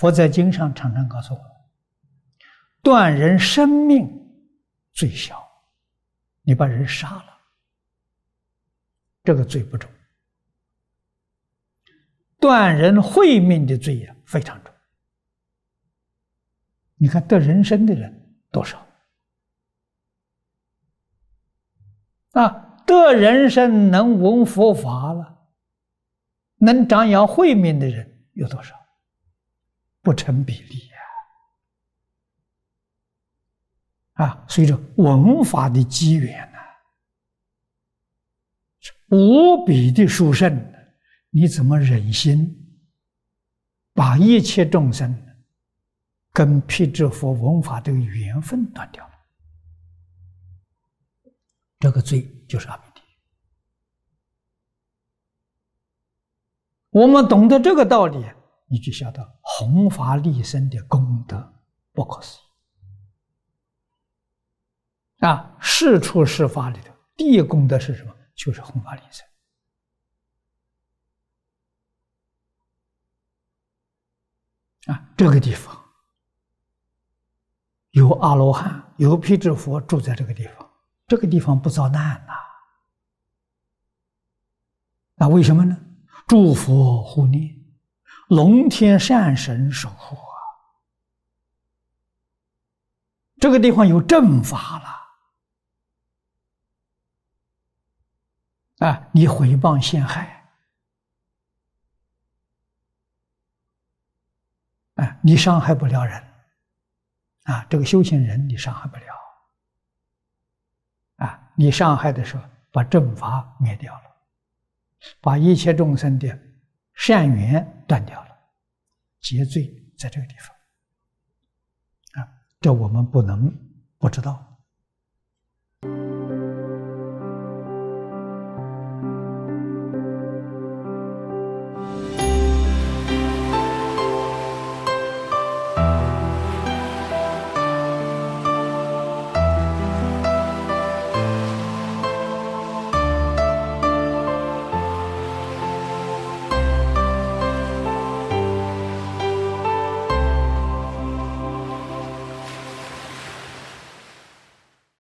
佛在经上常常告诉我，断人生命最小，你把人杀了，这个罪不重；断人慧命的罪非常重。你看得人生的人多少啊？得人生能闻佛法了，能长养慧命的人有多少？不成比例所以说闻法的机缘无比的殊胜，你怎么忍心把一切众生跟辟支佛闻法的缘分断掉了？这个罪就是阿鼻地狱。我们懂得这个道理，你就晓得弘法利生的功德不可思议世出世法里头第一功德是什么？就是弘法利生这个地方有阿罗汉，有辟支佛住在这个地方，这个地方不遭难为什么呢？诸佛护念，龙天善神守护这个地方有正法了你毁谤陷害你伤害不了人这个修行人你伤害不了你伤害的时候把正法灭掉了，把一切众生的善缘断掉了，结罪在这个地方这我们不能不知道。